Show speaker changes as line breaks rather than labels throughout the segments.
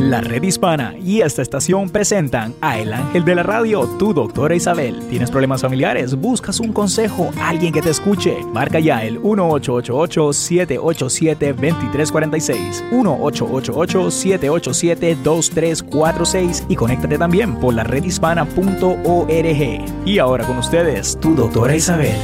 La Red Hispana y esta estación presentan a El Ángel de la Radio, tu doctora Isabel. ¿Tienes problemas familiares? ¿Buscas un consejo? ¿Alguien que te escuche? Marca ya el 1-888-787-2346, 1-888-787-2346 y conéctate también por la redhispana.org. Y ahora con ustedes, tu doctora Isabel.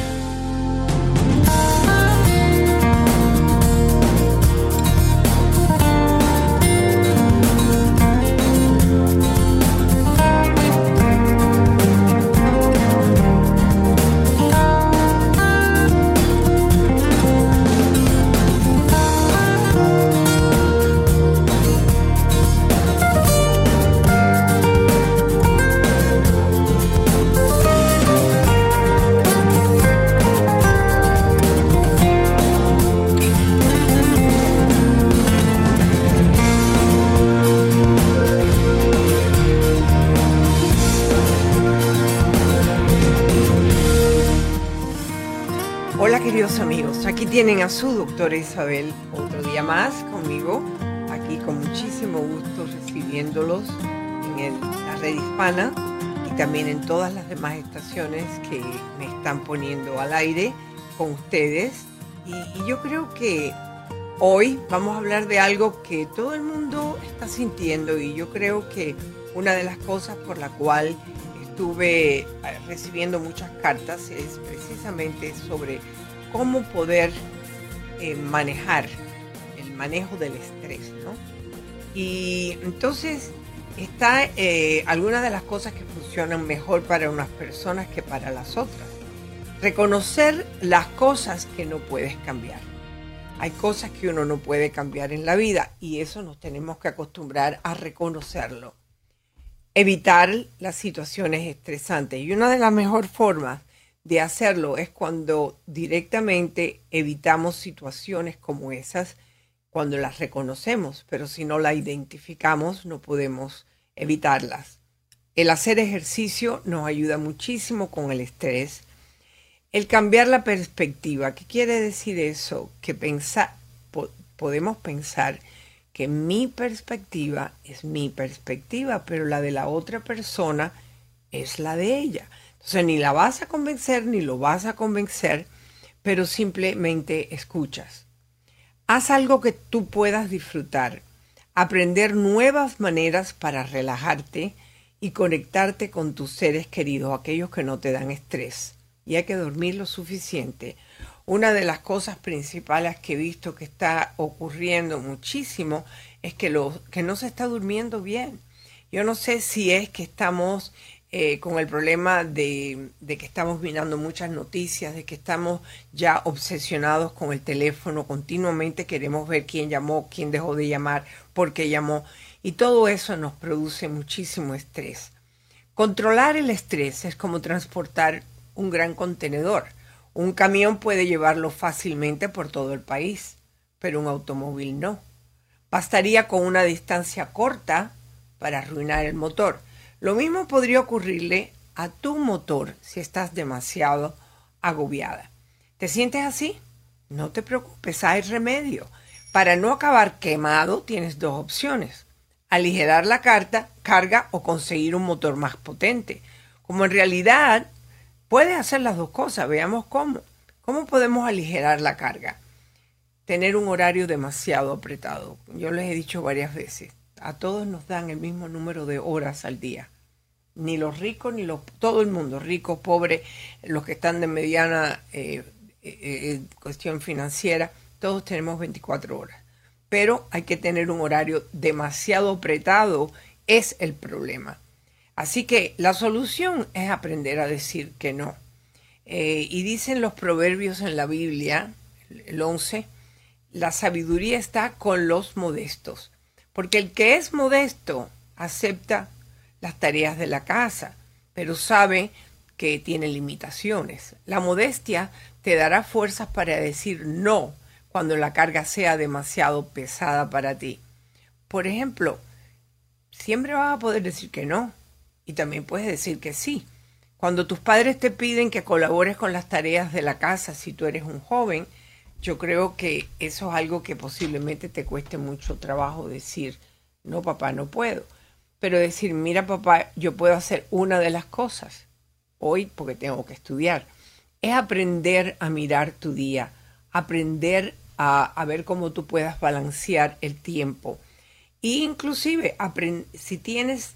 Tienen a su doctora Isabel otro día más conmigo, aquí con muchísimo gusto recibiéndolos en la Red Hispana y también en todas las demás estaciones que me están poniendo al aire con ustedes. Y yo creo que hoy vamos a hablar de algo que todo el mundo está sintiendo, y yo creo que una de las cosas por la cual estuve recibiendo muchas cartas es precisamente sobre cómo poder manejar el manejo del estrés, ¿no? Y entonces está algunas de las cosas que funcionan mejor para unas personas que para las otras. Reconocer las cosas que no puedes cambiar. Hay cosas que uno no puede cambiar en la vida y eso nos tenemos que acostumbrar a reconocerlo. Evitar las situaciones estresantes, y una de las mejores formas de hacerlo es cuando directamente evitamos situaciones como esas, cuando las reconocemos, pero si no las identificamos no podemos evitarlas. El hacer ejercicio nos ayuda muchísimo con el estrés. El cambiar la perspectiva. ¿Qué quiere decir eso? Que podemos pensar que mi perspectiva es mi perspectiva, pero la de la otra persona es la de ella. Entonces ni la vas a convencer ni lo vas a convencer, pero simplemente escuchas. Haz algo que tú puedas disfrutar, aprender nuevas maneras para relajarte y conectarte con tus seres queridos, aquellos que no te dan estrés. Y hay que dormir lo suficiente. Una de las cosas principales que he visto que está ocurriendo muchísimo es que no se está durmiendo bien. Yo no sé si es que estamos con el problema de que estamos mirando muchas noticias, de que estamos ya obsesionados con el teléfono, continuamente queremos ver quién llamó, quién dejó de llamar, por qué llamó, y todo eso nos produce muchísimo estrés. Controlar el estrés es como transportar un gran contenedor. Un camión puede llevarlo fácilmente por todo el país, pero un automóvil no. Bastaría con una distancia corta para arruinar el motor. Lo mismo podría ocurrirle a tu motor si estás demasiado agobiada. ¿Te sientes así? No te preocupes, hay remedio. Para no acabar quemado, tienes dos opciones: aligerar la carga o conseguir un motor más potente. Como en realidad puedes hacer las dos cosas, veamos cómo. ¿Cómo podemos aligerar la carga? Tener un horario demasiado apretado. Yo les he dicho varias veces, a todos nos dan el mismo número de horas al día. Ni los ricos, todo el mundo, ricos, pobres, los que están de mediana cuestión financiera, todos tenemos 24 horas. Pero hay que tener un horario demasiado apretado, es el problema. Así que la solución es aprender a decir que no. Y dicen los proverbios en la Biblia, el 11, la sabiduría está con los modestos. Porque el que es modesto acepta las tareas de la casa, pero sabe que tiene limitaciones. La modestia te dará fuerzas para decir no cuando la carga sea demasiado pesada para ti. Por ejemplo, siempre vas a poder decir que no, y también puedes decir que sí. Cuando tus padres te piden que colabores con las tareas de la casa, si tú eres un joven, yo creo que eso es algo que posiblemente te cueste mucho trabajo decir No, papá, no puedo. Pero decir, mira, papá, yo puedo hacer una de las cosas hoy porque tengo que estudiar. Es aprender a mirar tu día, aprender a ver cómo tú puedas balancear el tiempo. E inclusive, si tienes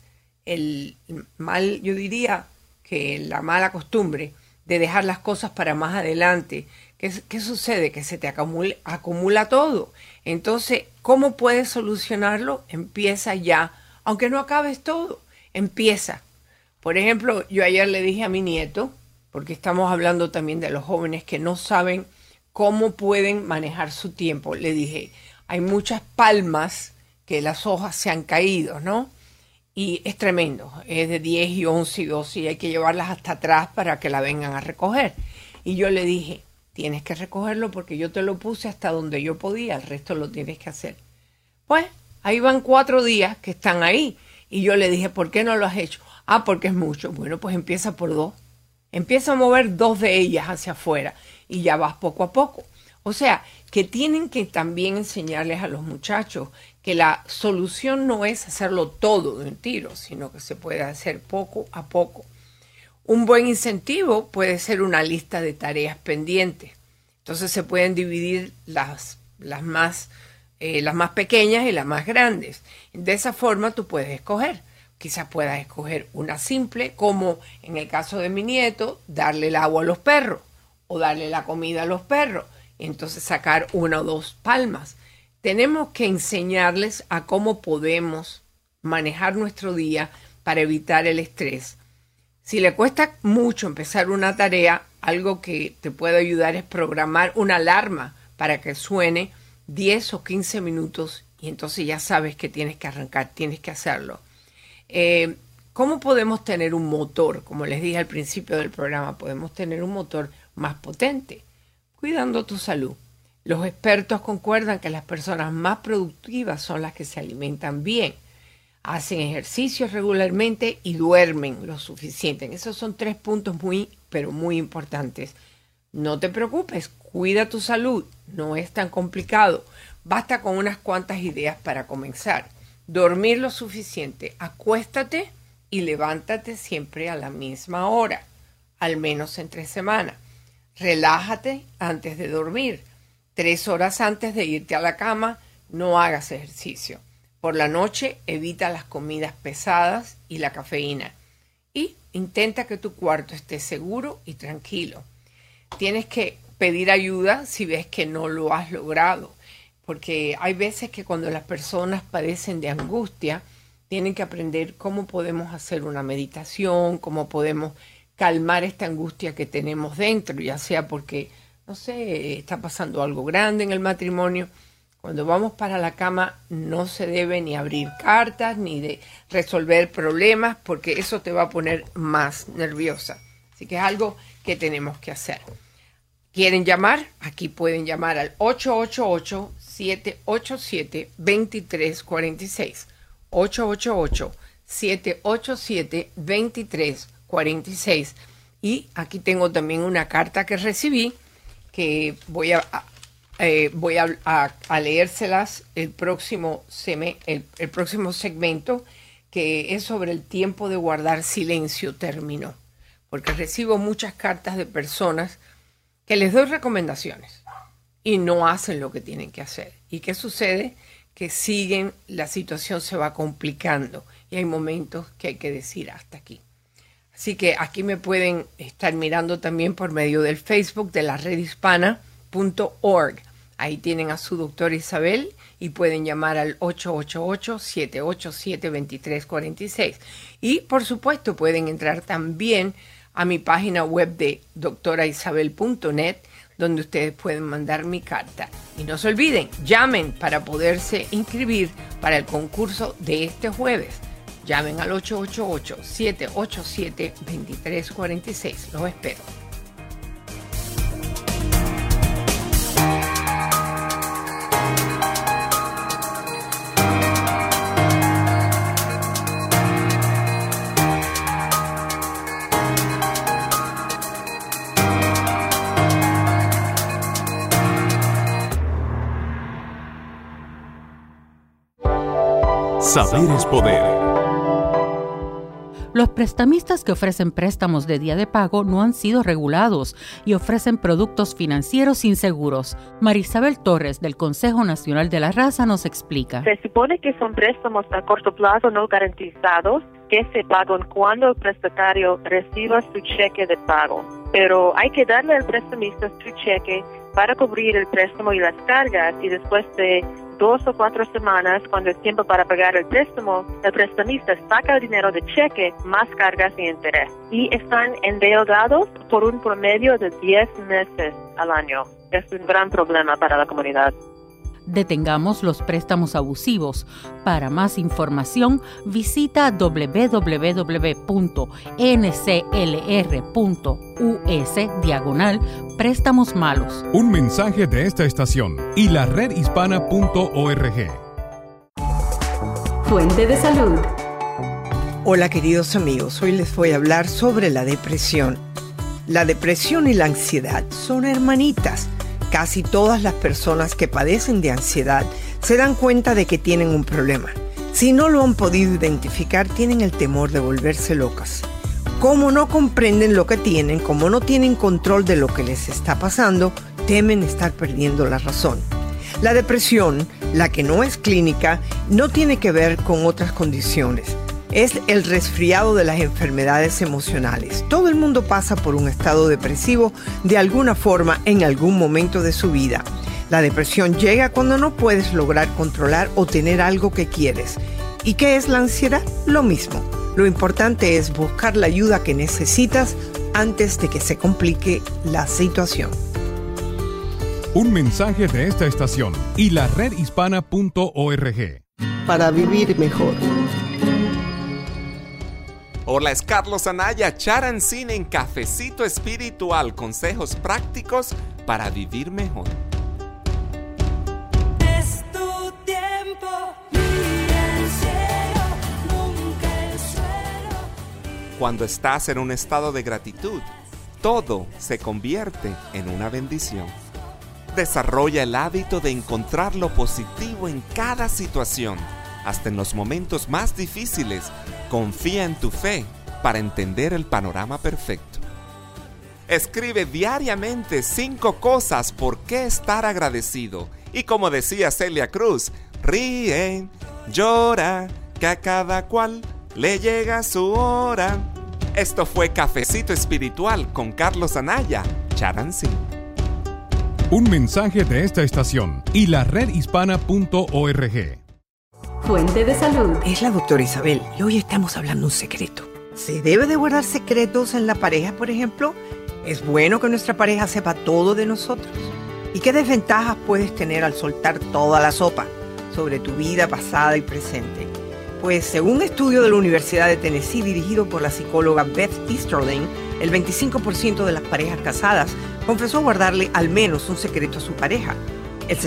yo diría que la mala costumbre de dejar las cosas para más adelante, ¿qué sucede? Que se te acumula todo. Entonces, ¿cómo puedes solucionarlo? Empieza ya, aunque no acabes todo, empieza. Por ejemplo, yo ayer le dije a mi nieto, porque estamos hablando también de los jóvenes que no saben cómo pueden manejar su tiempo. Le dije, hay muchas palmas que las hojas se han caído, ¿no? Y es tremendo, es de 10 y 11 y 12 y hay que llevarlas hasta atrás para que la vengan a recoger. Y yo le dije, tienes que recogerlo porque yo te lo puse hasta donde yo podía, el resto lo tienes que hacer. Pues ahí van 4 días que están ahí. Y yo le dije, ¿por qué no lo has hecho? Ah, porque es mucho. Bueno, pues empieza por 2. Empieza a mover 2 de ellas hacia afuera y ya vas poco a poco. O sea, que tienen que también enseñarles a los muchachos que la solución no es hacerlo todo de un tiro, sino que se puede hacer poco a poco. Un buen incentivo puede ser una lista de tareas pendientes. Entonces se pueden dividir las más pequeñas y las más grandes. De esa forma tú puedes escoger. Quizás puedas escoger una simple, como en el caso de mi nieto, darle el agua a los perros o darle la comida a los perros. Entonces sacar 1 o 2 palmas. Tenemos que enseñarles a cómo podemos manejar nuestro día para evitar el estrés. Si le cuesta mucho empezar una tarea, algo que te puede ayudar es programar una alarma para que suene 10 o 15 minutos y entonces ya sabes que tienes que arrancar, tienes que hacerlo. ¿Cómo podemos tener un motor? Como les dije al principio del programa, podemos tener un motor más potente, cuidando tu salud. Los expertos concuerdan que las personas más productivas son las que se alimentan bien, hacen ejercicios regularmente y duermen lo suficiente. Esos son 3 puntos pero muy importantes. No te preocupes, cuida tu salud, no es tan complicado. Basta con unas cuantas ideas para comenzar. Dormir lo suficiente, acuéstate y levántate siempre a la misma hora, al menos entre semana. Relájate antes de dormir. 3 horas antes de irte a la cama, no hagas ejercicio. Por la noche, evita las comidas pesadas y la cafeína. Y intenta que tu cuarto esté seguro y tranquilo. Tienes que pedir ayuda si ves que no lo has logrado. Porque hay veces que cuando las personas padecen de angustia, tienen que aprender cómo podemos hacer una meditación, cómo podemos calmar esta angustia que tenemos dentro, ya sea porque, no sé, está pasando algo grande en el matrimonio. Cuando vamos para la cama no se debe ni abrir cartas ni de resolver problemas porque eso te va a poner más nerviosa. Así que es algo que tenemos que hacer. ¿Quieren llamar? Aquí pueden llamar al 888-787-2346. 888-787-2346. Y aquí tengo también una carta que recibí que voy a leérselas el próximo segmento, que es sobre el tiempo de guardar silencio término. Porque recibo muchas cartas de personas que les doy recomendaciones y no hacen lo que tienen que hacer. ¿Y qué sucede? Que siguen, la situación se va complicando y hay momentos que hay que decir hasta aquí. Así que aquí me pueden estar mirando también por medio del Facebook de la redhispana.org. Ahí tienen a su doctora Isabel y pueden llamar al 888-787-2346. Y por supuesto pueden entrar también a mi página web de doctoraisabel.net, donde ustedes pueden mandar mi carta. Y no se olviden, llamen para poderse inscribir para el concurso de este jueves. Llamen al 888-787-2346. Los espero.
Saber es poder.
Los prestamistas que ofrecen préstamos de día de pago no han sido regulados y ofrecen productos financieros inseguros. Marisabel Torres, del Consejo Nacional de la Raza, nos explica.
Se supone que son préstamos a corto plazo no garantizados que se pagan cuando el prestatario reciba su cheque de pago. Pero hay que darle al prestamista su cheque para cubrir el préstamo y las cargas, y después de 2 o 4 semanas, cuando es tiempo para pagar el préstamo, el prestamista saca el dinero de cheque más cargas y interés. Y están endeudados por un promedio de 10 meses al año. Es un gran problema para la comunidad.
Detengamos los préstamos abusivos. Para más información, visita www.nclr.us/préstamos malos.
Un mensaje de esta estación y la redhispana.org.
Fuente de salud.
Hola queridos amigos, hoy les voy a hablar sobre la depresión. La depresión y la ansiedad son hermanitas. Casi todas las personas que padecen de ansiedad se dan cuenta de que tienen un problema. Si no lo han podido identificar, tienen el temor de volverse locas. Como no comprenden lo que tienen, como no tienen control de lo que les está pasando, temen estar perdiendo la razón. La depresión, la que no es clínica, no tiene que ver con otras condiciones. Es el resfriado de las enfermedades emocionales. Todo el mundo pasa por un estado depresivo de alguna forma en algún momento de su vida. La depresión llega cuando no puedes lograr controlar o tener algo que quieres. ¿Y qué es la ansiedad? Lo mismo. Lo importante es buscar la ayuda que necesitas antes de que se complique la situación.
Un mensaje de esta estación y la redhispana.org.
Para vivir mejor.
Hola, es Carlos Anaya, Charancín en Cafecito Espiritual, consejos prácticos para vivir mejor.
Es tu tiempo, mira el cielo, nunca el suelo.
Cuando estás en un estado de gratitud, todo se convierte en una bendición. Desarrolla el hábito de encontrar lo positivo en cada situación, hasta en los momentos más difíciles. Confía en tu fe para entender el panorama perfecto. Escribe diariamente 5 cosas por qué estar agradecido. Y como decía Celia Cruz, ríe, llora, que a cada cual le llega su hora. Esto fue Cafecito Espiritual con Carlos Anaya, Charancín.
Un mensaje de esta estación y la redhispana.org.
Fuente de salud.
Es la doctora Isabel y hoy estamos hablando un secreto. ¿Se debe de guardar secretos en la pareja, por ejemplo? ¿Es bueno que nuestra pareja sepa todo de nosotros? ¿Y qué desventajas puedes tener al soltar toda la sopa sobre tu vida pasada y presente? Pues según un estudio de la Universidad de Tennessee dirigido por la psicóloga Beth Easterling, el 25% de las parejas casadas confesó guardarle al menos un secreto a su pareja. El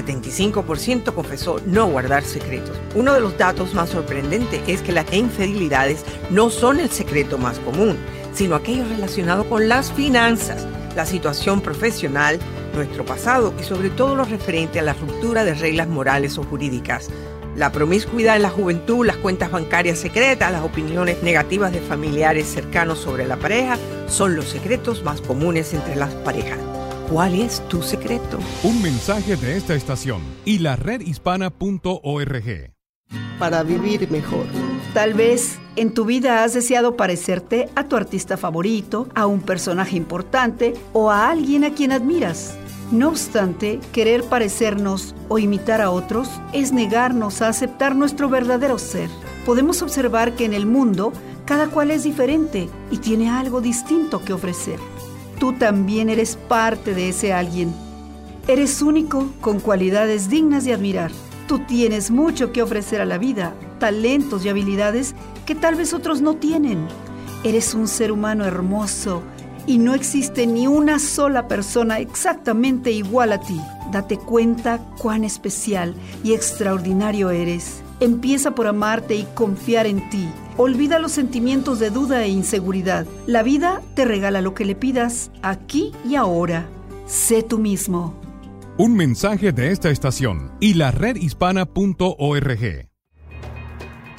75% confesó no guardar secretos. Uno de los datos más sorprendentes es que las infidelidades no son el secreto más común, sino aquello relacionado con las finanzas, la situación profesional, nuestro pasado y sobre todo lo referente a la ruptura de reglas morales o jurídicas. La promiscuidad en la juventud, las cuentas bancarias secretas, las opiniones negativas de familiares cercanos sobre la pareja son los secretos más comunes entre las parejas. ¿Cuál es tu secreto?
Un mensaje de esta estación y la redhispana.org.
Para vivir mejor.
Tal vez en tu vida has deseado parecerte a tu artista favorito, a un personaje importante o a alguien a quien admiras. No obstante, querer parecernos o imitar a otros es negarnos a aceptar nuestro verdadero ser. Podemos observar que en el mundo cada cual es diferente y tiene algo distinto que ofrecer. Tú también eres parte de ese alguien. Eres único, con cualidades dignas de admirar. Tú tienes mucho que ofrecer a la vida, talentos y habilidades que tal vez otros no tienen. Eres un ser humano hermoso y no existe ni una sola persona exactamente igual a ti. Date cuenta cuán especial y extraordinario eres. Empieza por amarte y confiar en ti. Olvida los sentimientos de duda e inseguridad. La vida te regala lo que le pidas aquí y ahora. Sé tú mismo.
Un mensaje de esta estación y la redhispana.org.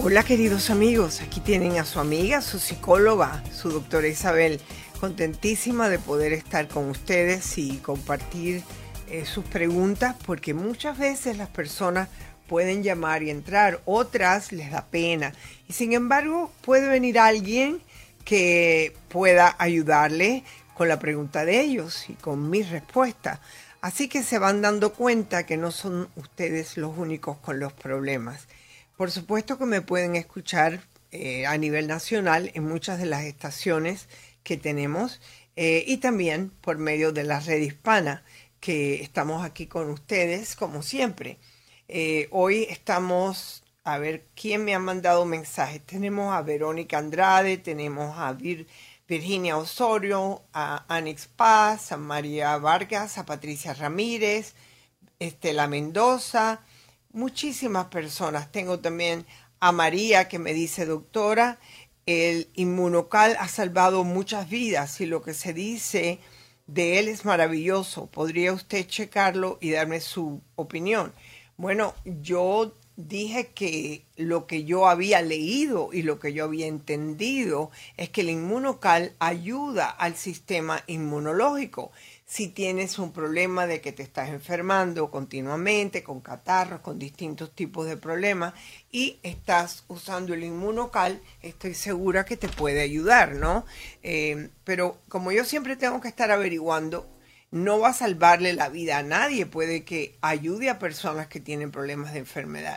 Hola queridos amigos, aquí tienen a su amiga, su psicóloga, su doctora Isabel, contentísima de poder estar con ustedes y compartir sus preguntas, porque muchas veces las personas pueden llamar y entrar, otras les da pena y sin embargo puede venir alguien que pueda ayudarle con la pregunta de ellos y con mi respuesta. Así que se van dando cuenta que no son ustedes los únicos con los problemas. Por supuesto que me pueden escuchar a nivel nacional en muchas de las estaciones que tenemos y también por medio de la red hispana, que estamos aquí con ustedes como siempre. Hoy estamos, a ver, ¿quién me ha mandado mensajes? Tenemos a Verónica Andrade, tenemos a Virginia Osorio, a Anix Paz, a María Vargas, a Patricia Ramírez, Estela Mendoza, muchísimas personas. Tengo también a María que me dice, doctora, el Inmunocal ha salvado muchas vidas y lo que se dice de él es maravilloso. ¿Podría usted checarlo y darme su opinión? Bueno, yo dije que lo que yo había leído y lo que yo había entendido es que el Inmunocal ayuda al sistema inmunológico. Si tienes un problema de que te estás enfermando continuamente, con catarros, con distintos tipos de problemas, y estás usando el Inmunocal, estoy segura que te puede ayudar, ¿no? Pero como yo siempre tengo que estar averiguando, no va a salvarle la vida a nadie, puede que ayude a personas que tienen problemas de enfermedad.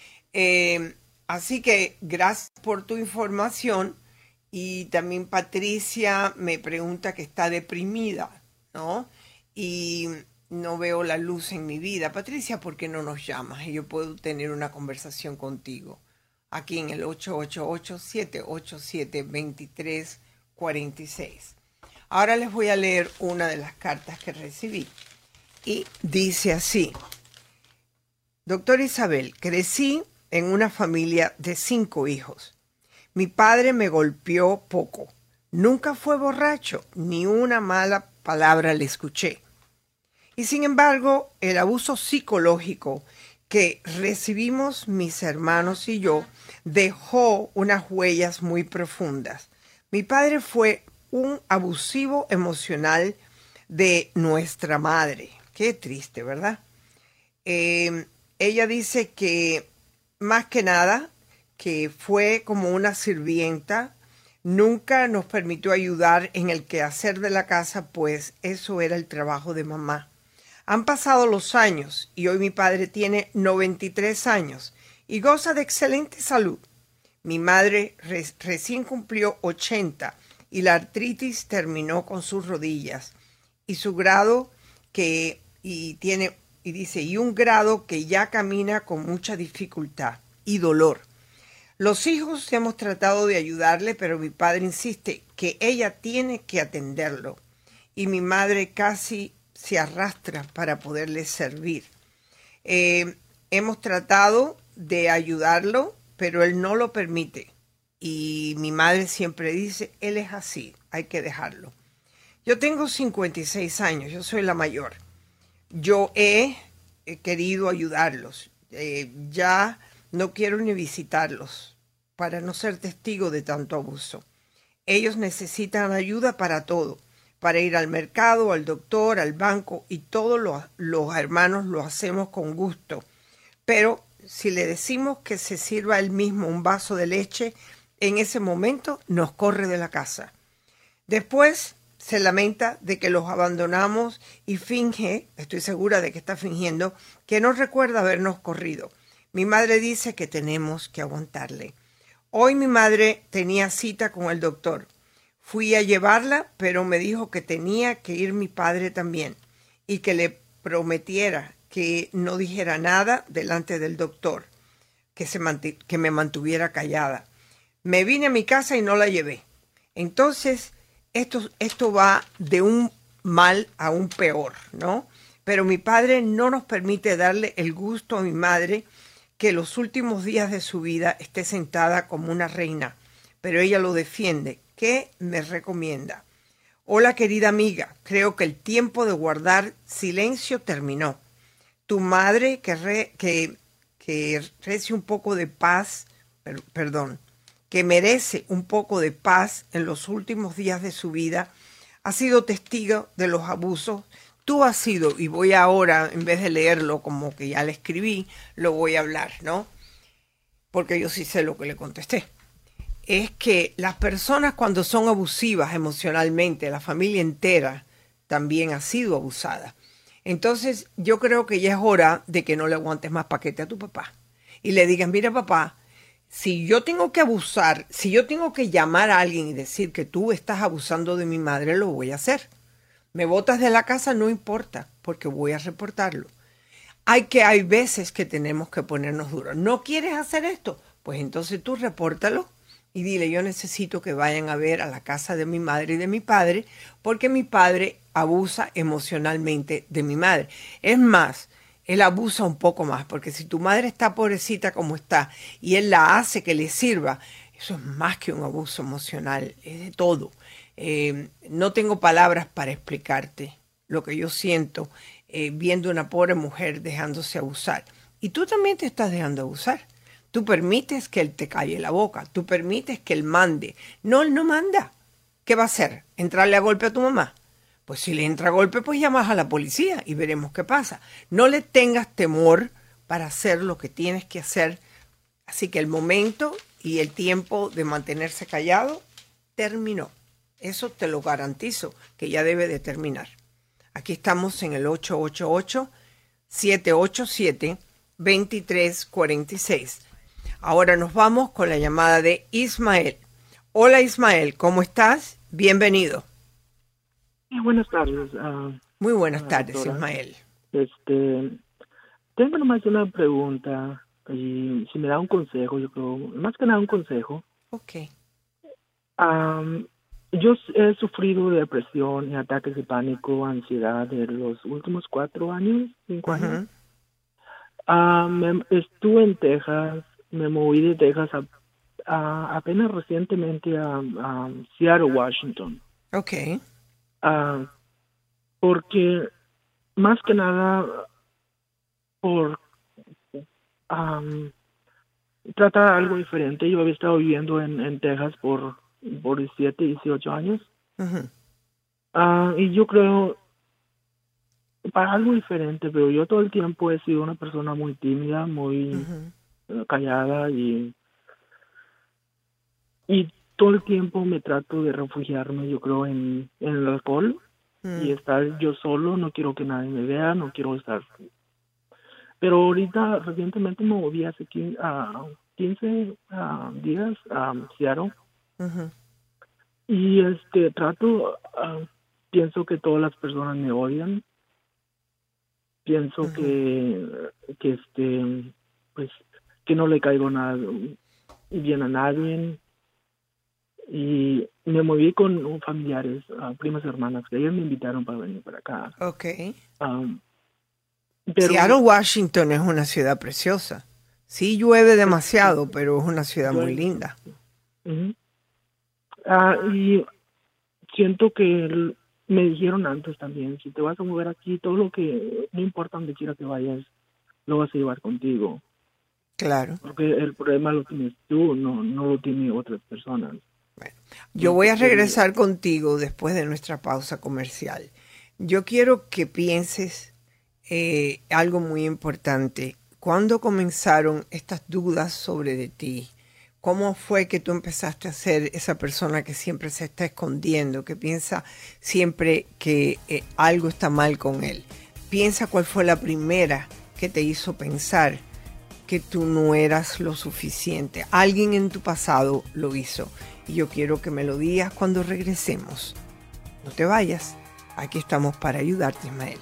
Así que gracias por tu información. Y también Patricia me pregunta que está deprimida, ¿no? Y no veo la luz en mi vida. Patricia, ¿por qué no nos llamas? Y yo puedo tener una conversación contigo aquí en el 888-787-2346. Ahora les voy a leer una de las cartas que recibí. Y dice así: Doctora Isabel, crecí en una familia de 5 hijos. Mi padre me golpeó poco. Nunca fue borracho, ni una mala palabra le escuché. Y sin embargo, el abuso psicológico que recibimos mis hermanos y yo dejó unas huellas muy profundas. Mi padre fue un abusivo emocional de nuestra madre. Qué triste, ¿verdad? Ella dice que más que nada, que fue como una sirvienta, nunca nos permitió ayudar en el quehacer de la casa, pues eso era el trabajo de mamá. Han pasado los años y hoy mi padre tiene 93 años y goza de excelente salud. Mi madre recién cumplió 80 y la artritis terminó con sus rodillas y su grado y un grado que ya camina con mucha dificultad y dolor. Los hijos hemos tratado de ayudarle, pero mi padre insiste que ella tiene que atenderlo y mi madre casi se arrastra para poderle servir. Hemos tratado de ayudarlo, pero él no lo permite y mi madre siempre dice, él es así, hay que dejarlo. Yo tengo 56 años, yo soy la mayor. Yo he querido ayudarlos, ya no quiero ni visitarlos para no ser testigo de tanto abuso. Ellos necesitan ayuda para todo, para ir al mercado, al doctor, al banco, y todos los hermanos lo hacemos con gusto. Pero si le decimos que se sirva él mismo un vaso de leche, en ese momento nos corre de la casa. Después se lamenta de que los abandonamos y finge, estoy segura de que está fingiendo, que no recuerda habernos corrido. Mi madre dice que tenemos que aguantarle. Hoy mi madre tenía cita con el doctor. Fui a llevarla, pero me dijo que tenía que ir mi padre también y que le prometiera que no dijera nada delante del doctor, que me mantuviera callada. Me vine a mi casa y no la llevé. Entonces, esto va de un mal a un peor, ¿no? Pero mi padre no nos permite darle el gusto a mi madre que los últimos días de su vida esté sentada como una reina, pero ella lo defiende. ¿Qué me recomienda? Hola, querida amiga, creo que el tiempo de guardar silencio terminó. Tu madre que rece un poco de paz, perdón, que merece un poco de paz en los últimos días de su vida, ha sido testigo de los abusos. Tú has sido, y voy ahora, en vez de leerlo como que ya le escribí, lo voy a hablar, ¿no? Porque yo sí sé lo que le contesté. Es que las personas cuando son abusivas emocionalmente, la familia entera también ha sido abusada. Entonces yo creo que ya es hora de que no le aguantes más paquete a tu papá. Y le digas, mira papá, si yo tengo que abusar, si yo tengo que llamar a alguien y decir que tú estás abusando de mi madre, lo voy a hacer. Me botas de la casa, no importa, porque voy a reportarlo. Hay veces que tenemos que ponernos duros. ¿No quieres hacer esto? Pues entonces tú repórtalo y dile, yo necesito que vayan a ver a la casa de mi madre y de mi padre, porque mi padre abusa emocionalmente de mi madre. Es más, él abusa un poco más, porque si tu madre está pobrecita como está y él la hace que le sirva, eso es más que un abuso emocional, es de todo. No tengo palabras para explicarte lo que yo siento viendo una pobre mujer dejándose abusar. Y tú también te estás dejando abusar. Tú permites que él te calle la boca, tú permites que él mande. No, él no manda. ¿Qué va a hacer? ¿Entrarle a golpe a tu mamá? Pues si le entra a golpe, pues llamas a la policía y veremos qué pasa. No le tengas temor para hacer lo que tienes que hacer. Así que el momento y el tiempo de mantenerse callado terminó. Eso te lo garantizo, que ya debe de terminar. Aquí estamos en el 888-787-2346. Ahora nos vamos con la llamada de Ismael. Hola Ismael, ¿cómo estás? Bienvenido.
Buenas tardes.
Muy buenas tardes,
doctora.
Ismael.
Tengo nomás una pregunta y si me da un consejo, yo creo, más que nada un consejo.
Ok.
Yo he sufrido de depresión y ataques de pánico, ansiedad de los últimos 5 años. Estuve en Texas, me moví de Texas apenas recientemente a Seattle, Washington.
Ok.
Porque más que nada por tratar algo diferente. Yo había estado viviendo en Texas por 17, 18 años. Y yo creo para algo diferente, pero yo todo el tiempo he sido una persona muy tímida, muy callada y todo el tiempo me trato de refugiarme, yo creo, en el alcohol y estar yo solo. No quiero que nadie me vea, no quiero estar. Pero ahorita recientemente me moví hace 15 días a Seattle. Y trato, pienso que todas las personas me odian. Pienso que pues que no le caigo nada bien a nadie. Y me moví con familiares, primas hermanas, que ellas me invitaron para venir para acá.
Ok.
Pero
Seattle, Washington es una ciudad preciosa. Sí llueve demasiado, pero es una ciudad muy linda.
Y siento que me dijeron antes también, si te vas a mover aquí, todo lo que, no importa donde quiera que vayas, lo vas a llevar contigo.
Claro.
Porque el problema lo tienes tú, no lo tienen otras personas.
Bueno, yo voy a regresar contigo después de nuestra pausa comercial. Yo quiero que pienses algo muy importante. ¿Cuándo comenzaron estas dudas sobre de ti? ¿Cómo fue que tú empezaste a ser esa persona que siempre se está escondiendo, que piensa siempre que algo está mal con él? Piensa cuál fue la primera que te hizo pensar que tú no eras lo suficiente. Alguien en tu pasado lo hizo. Y yo quiero que me lo digas cuando regresemos. No te vayas. Aquí estamos para ayudarte, Ismael.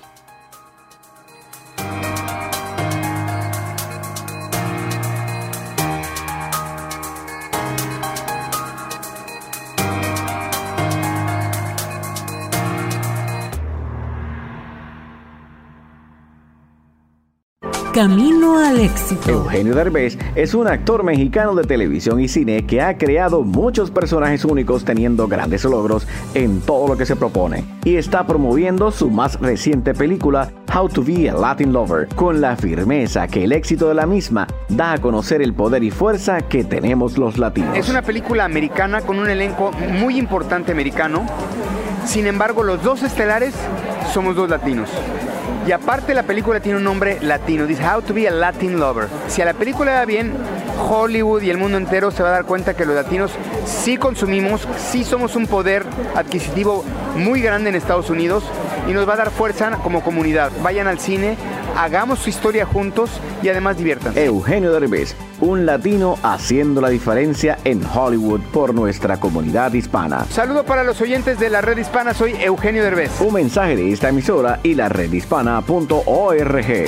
Camino al éxito.
Eugenio Derbez es un actor mexicano de televisión y cine que ha creado muchos personajes únicos teniendo grandes logros en todo lo que se propone. Y está promoviendo su más reciente película, How to Be a Latin Lover, con la firmeza que el éxito de la misma da a conocer el poder y fuerza que tenemos los latinos.
Es una película americana con un elenco muy importante americano. Sin embargo, los dos estelares somos dos latinos. Y aparte la película tiene un nombre latino, dice How to Be a Latin Lover. Si a la película va bien, Hollywood y el mundo entero se va a dar cuenta que los latinos sí consumimos, sí somos un poder adquisitivo muy grande en Estados Unidos y nos va a dar fuerza como comunidad. Vayan al cine, hagamos su historia juntos y además diviértanse.
Eugenio Derbez, un latino haciendo la diferencia en Hollywood por nuestra comunidad hispana.
Saludo para los oyentes de la Red Hispana, soy Eugenio Derbez.
Un mensaje de esta emisora y la redhispana.org.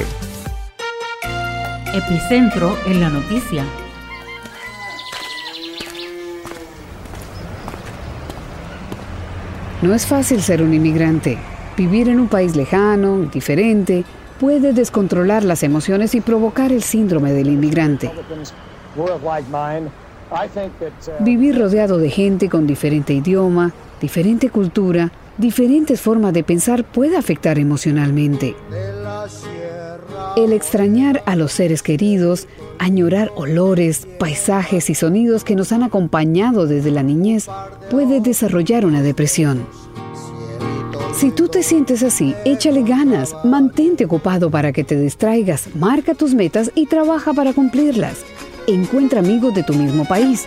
Epicentro en la noticia.
No es fácil ser un inmigrante. Vivir en un país lejano, diferente, puede descontrolar las emociones y provocar el síndrome del inmigrante. Vivir rodeado de gente con diferente idioma, diferente cultura, diferentes formas de pensar puede afectar emocionalmente. El extrañar a los seres queridos, añorar olores, paisajes y sonidos que nos han acompañado desde la niñez puede desarrollar una depresión. Si tú te sientes así, échale ganas, mantente ocupado para que te distraigas, marca tus metas y trabaja para cumplirlas. Encuentra amigos de tu mismo país.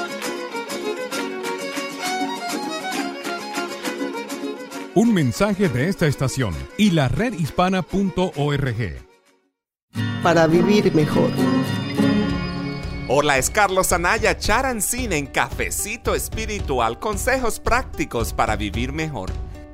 Un mensaje de esta estación y la redhispana.org.
Para vivir mejor.
Hola, es Carlos Anaya, Charancín en Cafecito Espiritual, consejos prácticos para vivir mejor.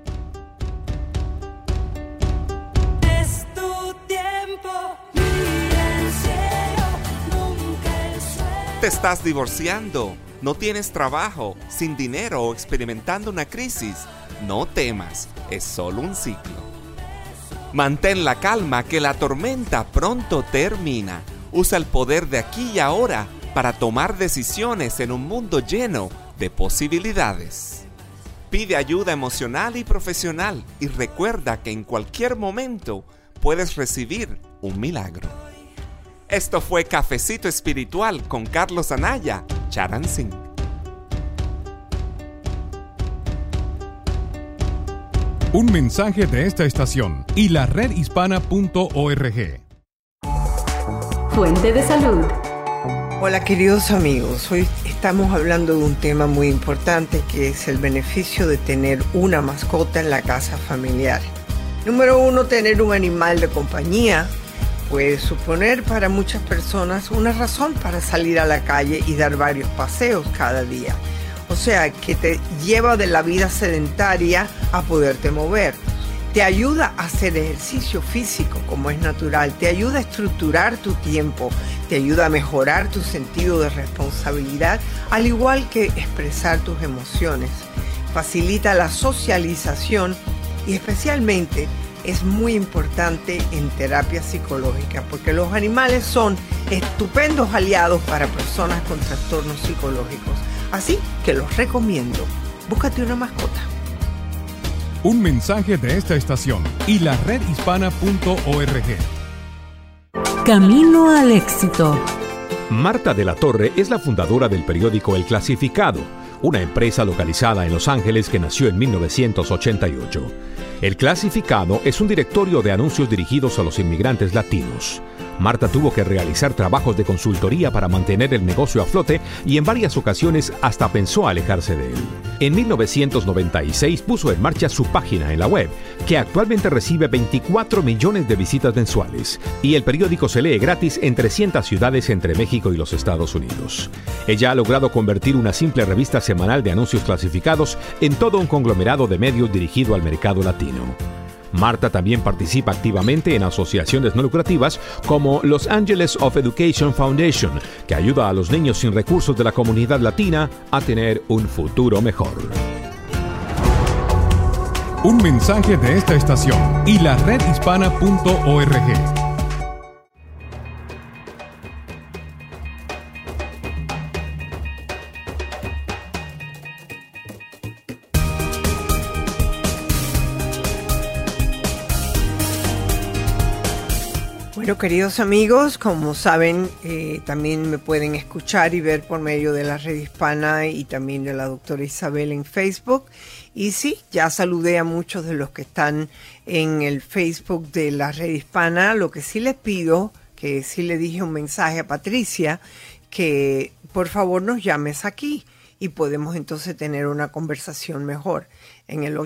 Es tu tiempo, mira el cielo, nunca el suelo.
¿Te estás divorciando? ¿No tienes trabajo? ¿Sin dinero o experimentando una crisis? No temas, es solo un ciclo. Mantén la calma, que la tormenta pronto termina. Usa el poder de aquí y ahora para tomar decisiones en un mundo lleno de posibilidades. Pide ayuda emocional y profesional y recuerda que en cualquier momento puedes recibir un milagro. Esto fue Cafecito Espiritual con Carlos Anaya, Charancín.
Un mensaje de esta estación y la redhispana.org.
Fuente de salud.
Hola queridos amigos, hoy estamos hablando de un tema muy importante que es el beneficio de tener una mascota en la casa familiar. Número 1, tener un animal de compañía puede suponer para muchas personas una razón para salir a la calle y dar varios paseos cada día. O sea, que te lleva de la vida sedentaria a poderte mover. Te ayuda a hacer ejercicio físico como es natural. Te ayuda a estructurar tu tiempo. Te ayuda a mejorar tu sentido de responsabilidad, al igual que expresar tus emociones. Facilita la socialización y especialmente es muy importante en terapia psicológica porque los animales son estupendos aliados para personas con trastornos psicológicos. Así que los recomiendo. Búscate una mascota.
Un mensaje de esta estación y la redhispana.org.
Camino al éxito.
Marta de la Torre es la fundadora del periódico El Clasificado, una empresa localizada en Los Ángeles que nació en 1988. El Clasificado es un directorio de anuncios dirigidos a los inmigrantes latinos. Marta tuvo que realizar trabajos de consultoría para mantener el negocio a flote y en varias ocasiones hasta pensó alejarse de él. En 1996 puso en marcha su página en la web, que actualmente recibe 24 millones de visitas mensuales, y el periódico se lee gratis en 300 ciudades entre México y los Estados Unidos. Ella ha logrado convertir una simple revista semanal de anuncios clasificados en todo un conglomerado de medios dirigido al mercado latino. Marta también participa activamente en asociaciones no lucrativas como Los Angeles of Education Foundation, que ayuda a los niños sin recursos de la comunidad latina a tener un futuro mejor.
Un mensaje de esta estación y la redhispana.org.
Bueno, queridos amigos, como saben, también me pueden escuchar y ver por medio de la Red Hispana y también de la doctora Isabel en Facebook. Y sí, ya saludé a muchos de los que están en el Facebook de la Red Hispana. Lo que sí les pido, que sí le dije un mensaje a Patricia, que por favor nos llames aquí y podemos entonces tener una conversación mejor en el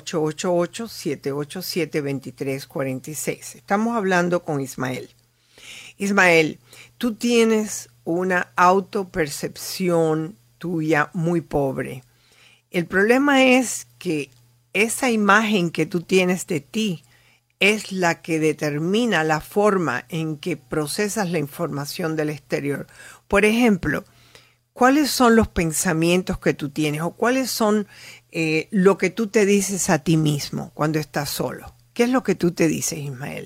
888-787-2346. Estamos hablando con Ismael. Ismael, tú tienes una autopercepción tuya muy pobre. El problema es que esa imagen que tú tienes de ti es la que determina la forma en que procesas la información del exterior. Por ejemplo, ¿cuáles son los pensamientos que tú tienes o cuáles son lo que tú te dices a ti mismo cuando estás solo? ¿Qué es lo que tú te dices, Ismael?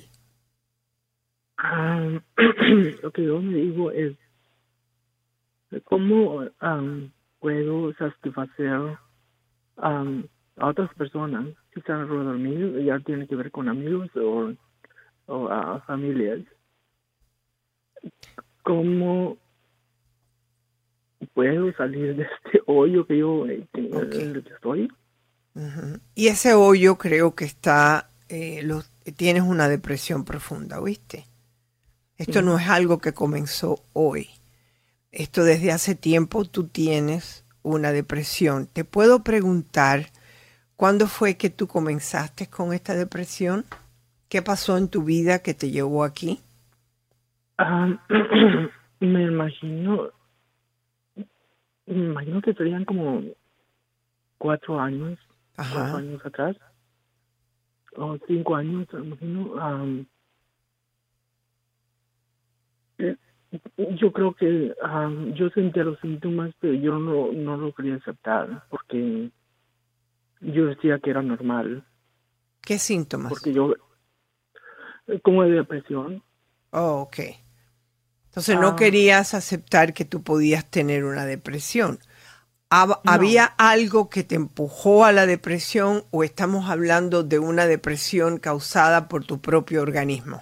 Lo que yo me digo es cómo puedo satisfacer a otras personas que están alrededor mío, ya tiene que ver con amigos o a familias. ¿Cómo puedo salir de este hoyo que yo en el que estoy?
Uh-huh. Y ese hoyo creo que está, tienes una depresión profunda, ¿oíste? Esto no es algo que comenzó hoy. Esto desde hace tiempo tú tienes una depresión. ¿Te puedo preguntar cuándo fue que tú comenzaste con esta depresión? ¿Qué pasó en tu vida que te llevó aquí?
Me imagino que serían como 4 años,
Ajá.
4 años atrás, o 5 años, me imagino. Yo creo que yo sentía los síntomas, pero yo no lo quería aceptar porque yo decía que era normal.
¿Qué síntomas?
Porque yo, como de depresión.
Oh, ok. Entonces no querías aceptar que tú podías tener una depresión. ¿Había algo que te empujó a la depresión o estamos hablando de una depresión causada por tu propio organismo?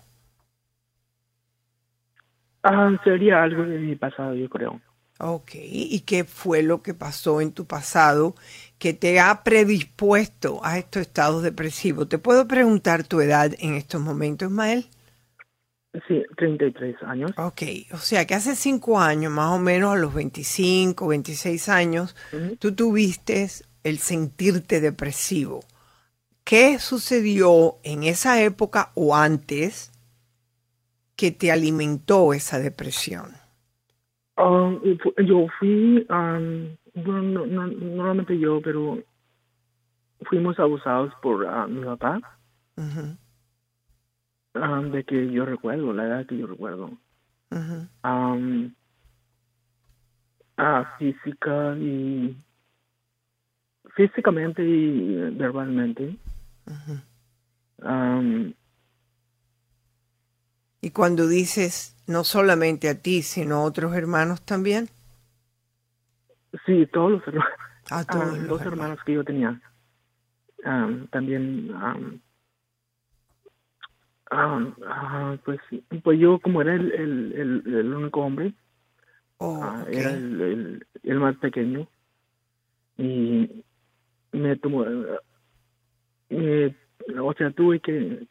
Sería algo de mi pasado, yo creo.
Ok, ¿y qué fue lo que pasó en tu pasado que te ha predispuesto a estos estados depresivos? ¿Te puedo preguntar tu edad en estos momentos, Ismael?
Sí, 33 años.
Ok, o sea que hace 5 años, más o menos a los 25, 26 años, tú tuviste el sentirte depresivo. ¿Qué sucedió en esa época o antes que te alimentó esa depresión?
Yo fui, bueno, no, normalmente yo, pero fuimos abusados por mi papá.
Uh-huh.
De que yo recuerdo, la edad que yo recuerdo.
Uh-huh.
Físicamente y verbalmente.
Uh-huh. Y cuando dices no solamente a ti, sino a otros hermanos también.
Sí, todos los hermanos.
Todos
los hermanos que yo tenía. También. Pues yo como era el único hombre,
okay.
Era el más pequeño y me tomó, o sea, tuve que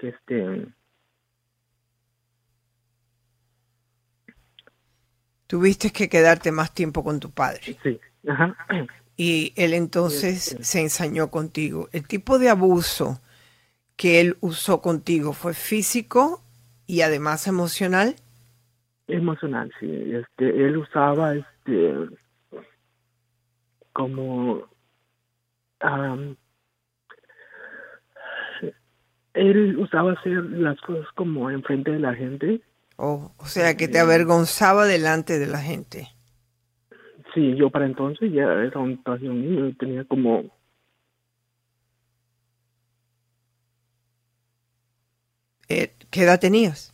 tuviste que quedarte más tiempo con tu padre.
Sí, ajá.
Y él entonces se ensañó contigo. El tipo de abuso que él usó contigo fue físico y además emocional.
Emocional, sí. Él usaba como él usaba hacer las cosas como enfrente de la gente.
O sea que te avergonzaba delante de la gente.
Sí, yo para entonces ya era un niño, tenía como
¿qué edad tenías?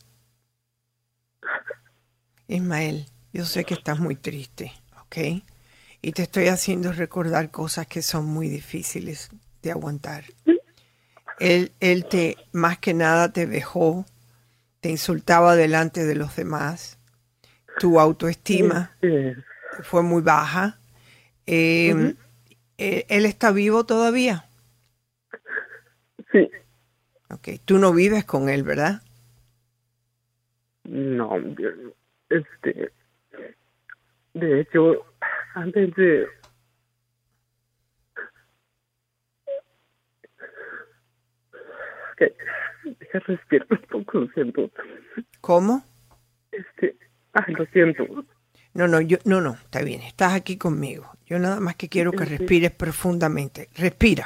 Ismael, yo sé que estás muy triste, ¿ok? Y te estoy haciendo recordar cosas que son muy difíciles de aguantar. Él más que nada te dejó te insultaba delante de los demás, tu autoestima fue muy baja. ¿Él está vivo todavía?
Sí.
Ok, tú no vives con él, ¿verdad?
No, de hecho, antes de... Deja respirar un poco, lo siento.
¿Cómo?
Lo siento.
No, está bien, estás aquí conmigo. Yo nada más que quiero que respires profundamente. Respira.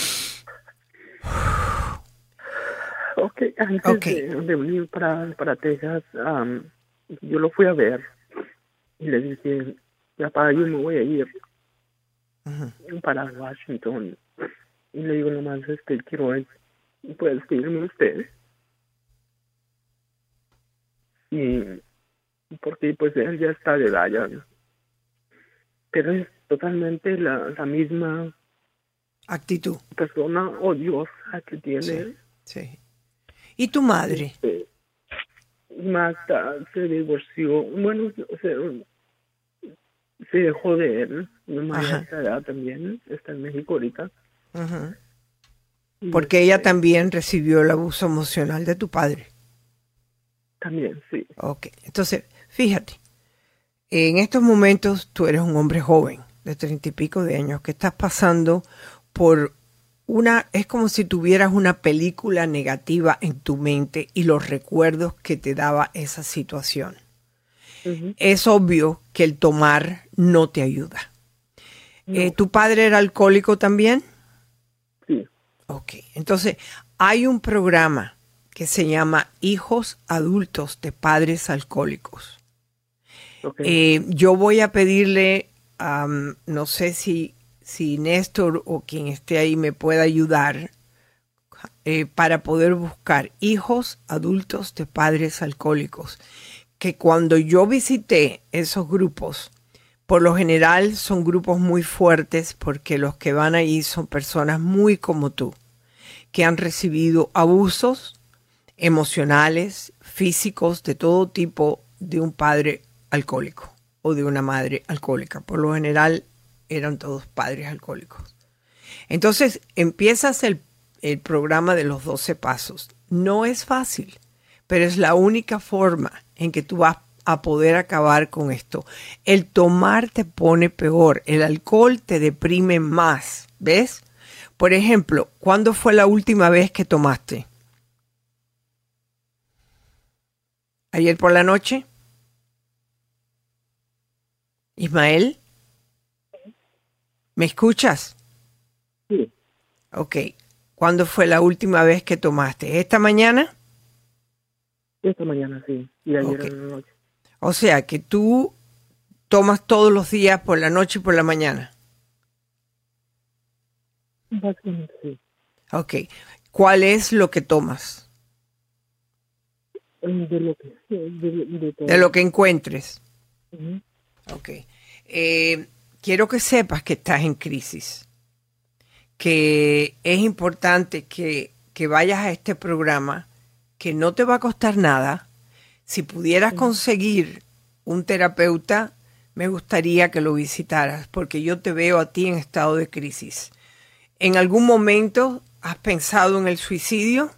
Ok, antes de venir para Texas, yo lo fui a ver y le dije, papá, yo me voy a ir para Washington. Y le digo nomás, quiero ir. ¿Puedes pedirme usted? Y porque pues él ya está de edad ya. Pero es totalmente la misma
actitud.
Persona odiosa que tiene.
Sí. ¿Y tu madre?
Magda se divorció. Bueno, se dejó de él. Mi madre a esa edad también. Está en México ahorita.
Porque ella también recibió el abuso emocional de tu padre.
También, sí.
Ok, entonces, fíjate, en estos momentos tú eres un hombre joven, de 30 y pico de años, que estás pasando por es como si tuvieras una película negativa en tu mente y los recuerdos que te daba esa situación. Es obvio que el tomar no te ayuda. No. ¿Tu padre era alcohólico también?
Sí.
Ok, entonces hay un programa que se llama Hijos Adultos de Padres Alcohólicos. Okay. Yo voy a pedirle, no sé si Néstor o quien esté ahí me pueda ayudar para poder buscar Hijos Adultos de Padres Alcohólicos, que cuando yo visité esos grupos, por lo general son grupos muy fuertes porque los que van ahí son personas muy como tú, que han recibido abusos emocionales, físicos, de todo tipo de un padre alcohólico o de una madre alcohólica. Por lo general eran todos padres alcohólicos. Entonces empiezas el programa de los 12 pasos. No es fácil, pero es la única forma en que tú vas a poder acabar con esto. El tomar te pone peor, el alcohol te deprime más, ¿ves? Por ejemplo, ¿cuándo fue la última vez que tomaste? ¿Ayer por la noche? Ismael, ¿me escuchas?
Sí.
Ok. ¿Cuándo fue la última vez que tomaste? ¿Esta mañana?
Esta mañana, sí. Y ayer en la noche.
O sea, que tú tomas todos los días por la noche y por la mañana.
Básicamente, sí.
Ok. ¿Cuál es lo que tomas? De lo que encuentres. Ok. Quiero que sepas que estás en crisis. Que es importante que vayas a este programa, que no te va a costar nada. Si pudieras conseguir un terapeuta, me gustaría que lo visitaras, porque yo te veo a ti en estado de crisis. ¿En algún momento has pensado en el suicidio?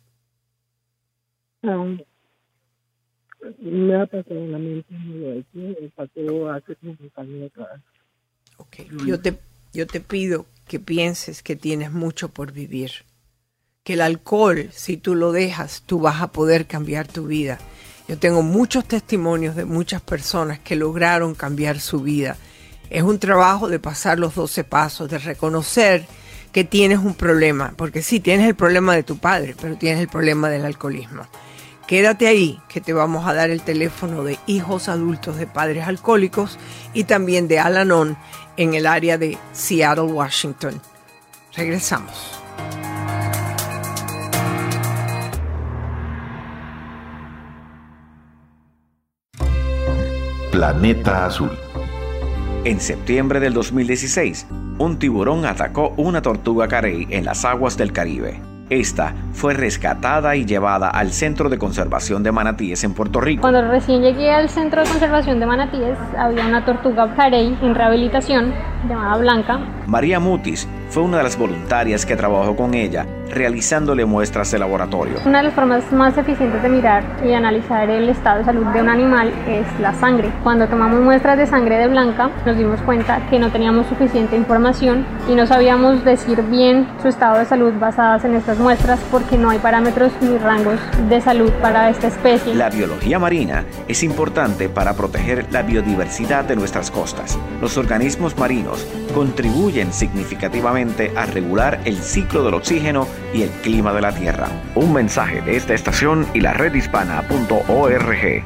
Me ha pasado en la mente, me pasó hace unos años atrás.
Okay. Yo te pido que pienses que tienes mucho por vivir. Que el alcohol, si tú lo dejas, tú vas a poder cambiar tu vida. Yo tengo muchos testimonios de muchas personas que lograron cambiar su vida. Es un trabajo de pasar los 12 pasos, de reconocer que tienes un problema. Porque sí, tienes el problema de tu padre, pero tienes el problema del alcoholismo. Quédate ahí, que te vamos a dar el teléfono de Hijos Adultos de Padres Alcohólicos y también de Al-Anon en el área de Seattle, Washington. Regresamos.
Planeta Azul. En septiembre del 2016, un tiburón atacó una tortuga carey en las aguas del Caribe. Esta fue rescatada y llevada al Centro de Conservación de Manatíes en Puerto Rico.
Cuando recién llegué al Centro de Conservación de Manatíes, había una tortuga carey en rehabilitación llamada Blanca.
María Mutis fue una de las voluntarias que trabajó con ella, realizándole muestras de laboratorio.
Una de las formas más eficientes de mirar y analizar el estado de salud de un animal es la sangre. Cuando tomamos muestras de sangre de Blanca, nos dimos cuenta que no teníamos suficiente información y no sabíamos decir bien su estado de salud basadas en estas muestras porque no hay parámetros ni rangos de salud para esta especie.
La biología marina es importante para proteger la biodiversidad de nuestras costas. Los organismos marinos contribuyen significativamente a regular el ciclo del oxígeno y el clima de la Tierra. Un mensaje de esta estación y la redhispana.org.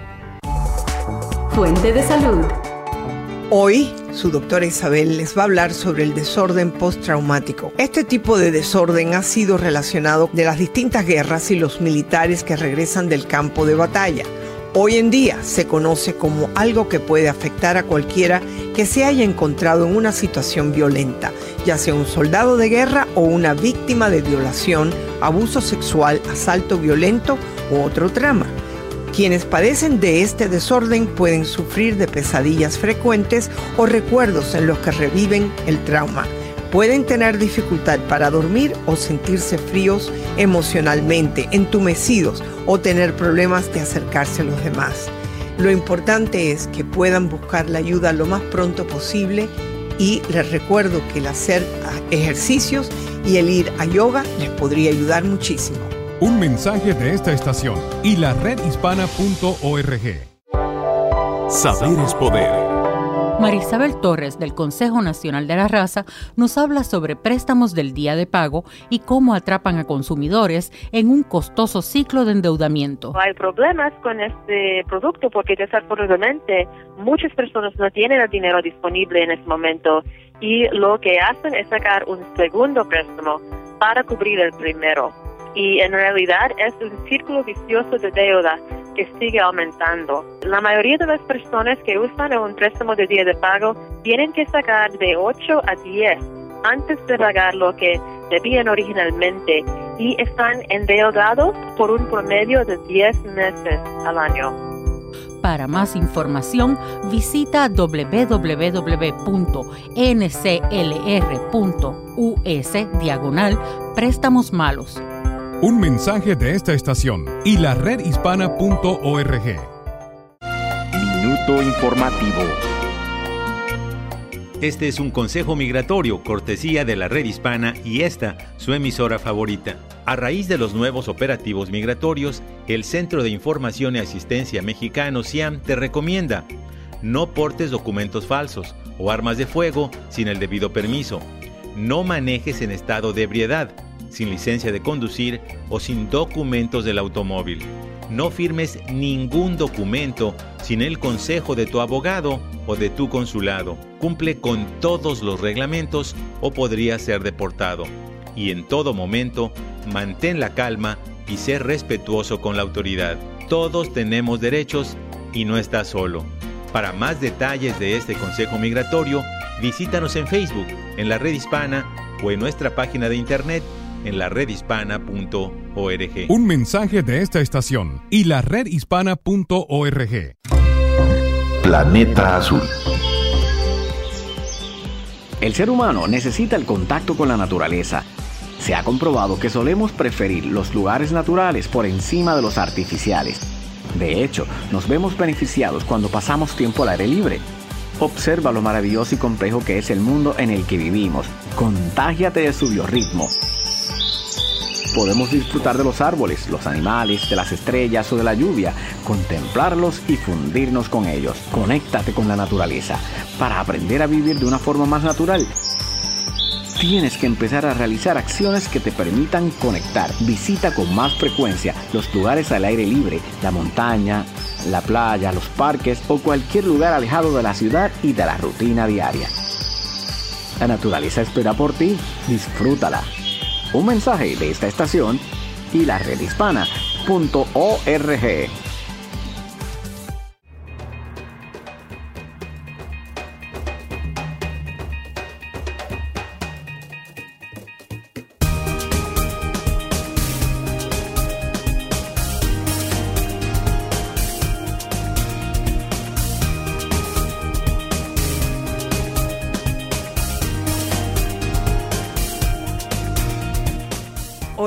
Fuente de salud.
Hoy, su doctora Isabel les va a hablar sobre el desorden postraumático. Este tipo de desorden ha sido relacionado de las distintas guerras y los militares que regresan del campo de batalla. Hoy en día se conoce como algo que puede afectar a cualquiera que se haya encontrado en una situación violenta, ya sea un soldado de guerra o una víctima de violación, abuso sexual, asalto violento u otro trauma. Quienes padecen de este desorden pueden sufrir de pesadillas frecuentes o recuerdos en los que reviven el trauma. Pueden tener dificultad para dormir o sentirse fríos emocionalmente, entumecidos o tener problemas de acercarse a los demás. Lo importante es que puedan buscar la ayuda lo más pronto posible y les recuerdo que el hacer ejercicios y el ir a yoga les podría ayudar muchísimo.
Un mensaje de esta estación y la redhispana.org.
Saber es poder.
Marisabel Torres, del Consejo Nacional de la Raza, nos habla sobre préstamos del día de pago y cómo atrapan a consumidores en un costoso ciclo de endeudamiento.
Hay problemas con este producto porque desafortunadamente muchas personas no tienen el dinero disponible en este momento y lo que hacen es sacar un segundo préstamo para cubrir el primero. Y en realidad es un círculo vicioso de deuda que sigue aumentando. La mayoría de las personas que usan un préstamo de día de pago tienen que sacar de 8 a 10 antes de pagar lo que debían originalmente y están endeudados por un promedio de 10 meses al año.
Para más información, visita www.nclr.us/préstamos malos.
Un mensaje de esta estación y la redhispana.org.
Minuto informativo.
Este es un consejo migratorio, cortesía de la Red Hispana y esta, su emisora favorita. A raíz de los nuevos operativos migratorios, el Centro de Información y Asistencia Mexicano, CIAM, te recomienda: no portes documentos falsos o armas de fuego sin el debido permiso. No manejes en estado de ebriedad, sin licencia de conducir o sin documentos del automóvil. No firmes ningún documento sin el consejo de tu abogado o de tu consulado. Cumple con todos los reglamentos o podrías ser deportado. Y en todo momento, mantén la calma y sé respetuoso con la autoridad. Todos tenemos derechos y no estás solo. Para más detalles de este consejo migratorio, visítanos en Facebook, en la Red Hispana o en nuestra página de internet en la redhispana.org.
Un mensaje de esta estación y la redhispana.org.
Planeta Azul. El ser humano necesita el contacto con la naturaleza. Se ha comprobado que solemos preferir los lugares naturales por encima de los artificiales. De hecho, nos vemos beneficiados cuando pasamos tiempo al aire libre. Observa lo maravilloso y complejo que es el mundo en el que vivimos. Contágiate de su biorritmo. Podemos disfrutar de los árboles, los animales, de las estrellas o de la lluvia, contemplarlos y fundirnos con ellos. Conéctate con la naturaleza. Para aprender a vivir de una forma más natural, tienes que empezar a realizar acciones que te permitan conectar. Visita con más frecuencia los lugares al aire libre, la montaña, la playa, los parques o cualquier lugar alejado de la ciudad y de la rutina diaria. La naturaleza espera por ti. Disfrútala. Un mensaje de esta estación y la redhispana.org.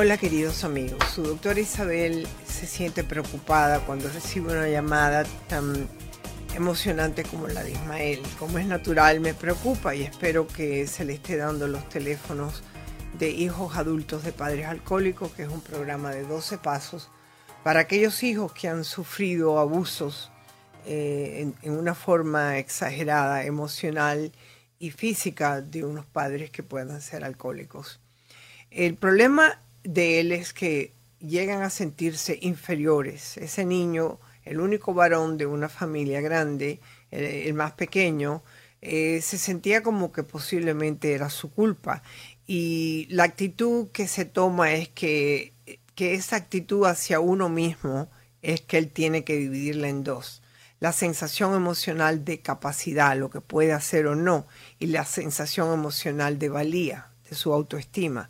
Hola queridos amigos, su doctora Isabel se siente preocupada cuando recibe una llamada tan emocionante como la de Ismael. Como es natural, me preocupa y espero que se le esté dando los teléfonos de hijos adultos de padres alcohólicos, que es un programa de 12 pasos para aquellos hijos que han sufrido abusos en una forma exagerada, emocional y física de unos padres que puedan ser alcohólicos. El problema de él es que llegan a sentirse inferiores. Ese niño, el único varón de una familia grande, el más pequeño, se sentía como que posiblemente era su culpa. Y la actitud que se toma es que esa actitud hacia uno mismo es que él tiene que dividirla en dos. La sensación emocional de capacidad, lo que puede hacer o no, y la sensación emocional de valía, de su autoestima.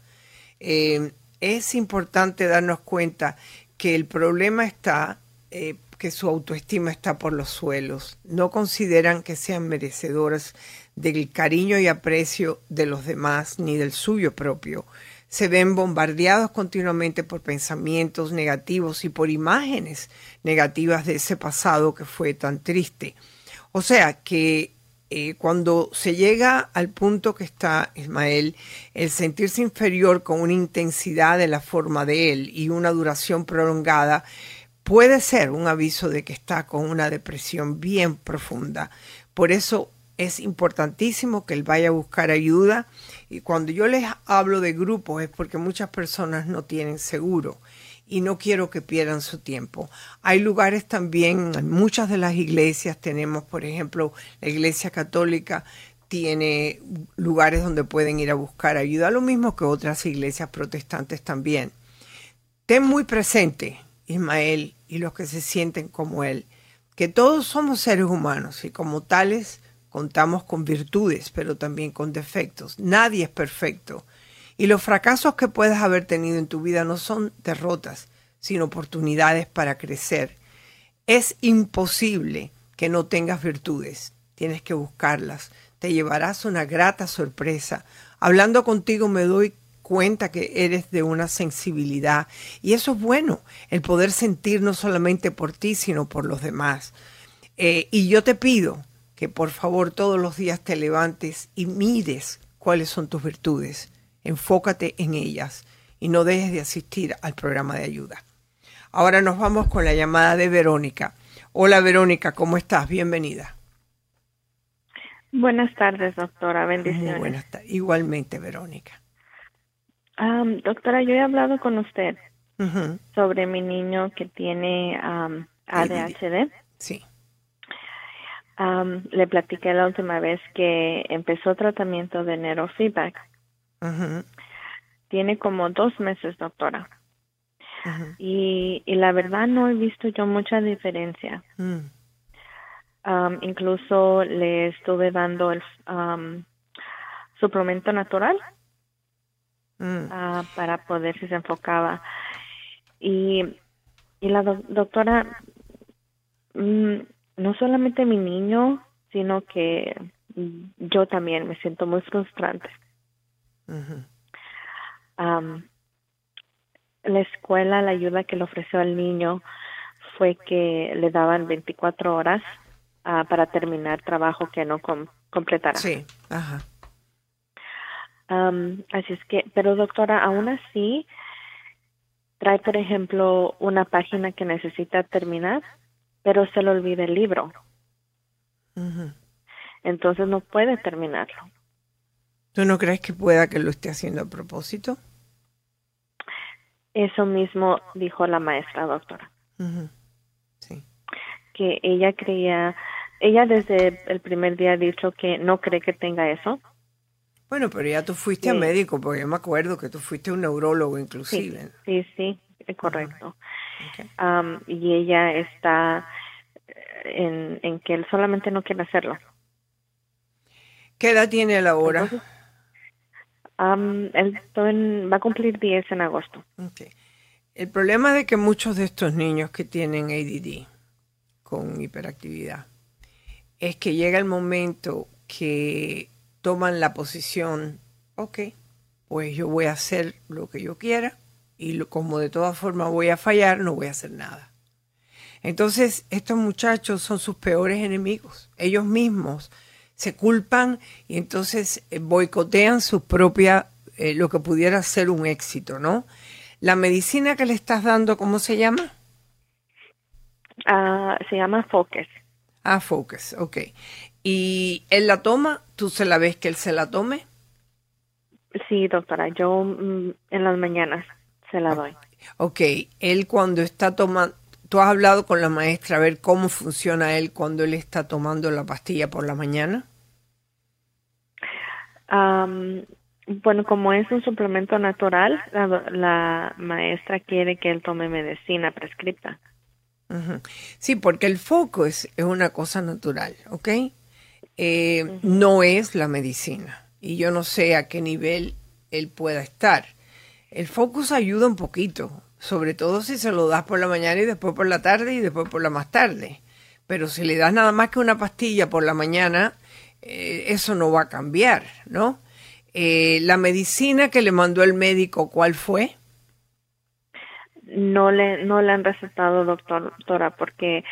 Es importante darnos cuenta que el problema está, que su autoestima está por los suelos. No consideran que sean merecedores del cariño y aprecio de los demás ni del suyo propio. Se ven bombardeados continuamente por pensamientos negativos y por imágenes negativas de ese pasado que fue tan triste. O sea que cuando se llega al punto que está Ismael, el sentirse inferior con una intensidad de la forma de él y una duración prolongada puede ser un aviso de que está con una depresión bien profunda. Por eso es importantísimo que él vaya a buscar ayuda. Y cuando yo les hablo de grupos es porque muchas personas no tienen seguro y no quiero que pierdan su tiempo. Hay lugares también, en muchas de las iglesias tenemos, por ejemplo, la Iglesia Católica tiene lugares donde pueden ir a buscar ayuda, lo mismo que otras iglesias protestantes también. Ten muy presente, Ismael, y los que se sienten como él, que todos somos seres humanos y como tales contamos con virtudes, pero también con defectos. Nadie es perfecto. Y los fracasos que puedas haber tenido en tu vida no son derrotas, sino oportunidades para crecer. Es imposible que no tengas virtudes. Tienes que buscarlas. Te llevarás una grata sorpresa. Hablando contigo me doy cuenta que eres de una sensibilidad. Y eso es bueno, el poder sentir no solamente por ti, sino por los demás. Y yo te pido que por favor todos los días te levantes y mires cuáles son tus virtudes. Enfócate en ellas y no dejes de asistir al programa de ayuda. Ahora nos vamos con la llamada de Verónica. Hola Verónica, ¿cómo estás? Bienvenida.
Buenas tardes, doctora. Bendiciones.
Muy buenas tardes. Igualmente, Verónica.
Doctora, yo he hablado con usted sobre mi niño que tiene ADHD.
Sí.
Le platiqué la última vez que empezó tratamiento de neurofeedback. Tiene como 2 meses, doctora. Y la verdad no he visto yo mucha diferencia. Incluso le estuve dando el suplemento natural para poder si se enfocaba. Y la doctora, no solamente mi niño, sino que yo también me siento muy frustrante. La escuela, la ayuda que le ofreció al niño fue que le daban 24 horas para terminar trabajo que no completara.
Sí, ajá.
Así es que, pero doctora, aún así, trae, por ejemplo, una página que necesita terminar, pero se le olvida el libro. Entonces no puede terminarlo.
¿Tú no crees que pueda que lo esté haciendo a propósito?
Eso mismo dijo la maestra, doctora.
Sí.
Que ella creía, ella desde el primer día ha dicho que no cree que tenga eso.
Bueno, pero ya tú fuiste a médico, porque yo me acuerdo que tú fuiste a un neurólogo inclusive.
Sí, correcto. Y ella está en que él solamente no quiere hacerlo.
¿Qué edad tiene él ahora?
Entonces, él va a cumplir 10 en agosto.
Okay. El problema de que muchos de estos niños que tienen ADD con hiperactividad es que llega el momento que toman la posición, ok, pues yo voy a hacer lo que yo quiera y como de todas formas voy a fallar, no voy a hacer nada. Entonces, estos muchachos son sus peores enemigos. Ellos mismos se culpan y entonces boicotean su propia, lo que pudiera ser un éxito, ¿no? La medicina que le estás dando, ¿cómo se llama?
Se llama Focus.
Focus, ok. ¿Y él la toma? ¿Tú se la ves que él se la tome?
Sí, doctora, yo en las mañanas se la doy.
Ok, él cuando está tomando, ¿tú has hablado con la maestra a ver cómo funciona él cuando él está tomando la pastilla por la mañana?
Bueno, como es un suplemento natural, la maestra quiere que él tome medicina prescripta.
Uh-huh. Sí, porque el Focus es una cosa natural, ¿ok? No es la medicina. Y yo no sé a qué nivel él pueda estar. El Focus ayuda un poquito, sobre todo si se lo das por la mañana y después por la tarde y después por la más tarde. Pero si le das nada más que una pastilla por la mañana, eso no va a cambiar, ¿no? La medicina que le mandó el médico, ¿cuál fue?
No le han recetado, doctora, porque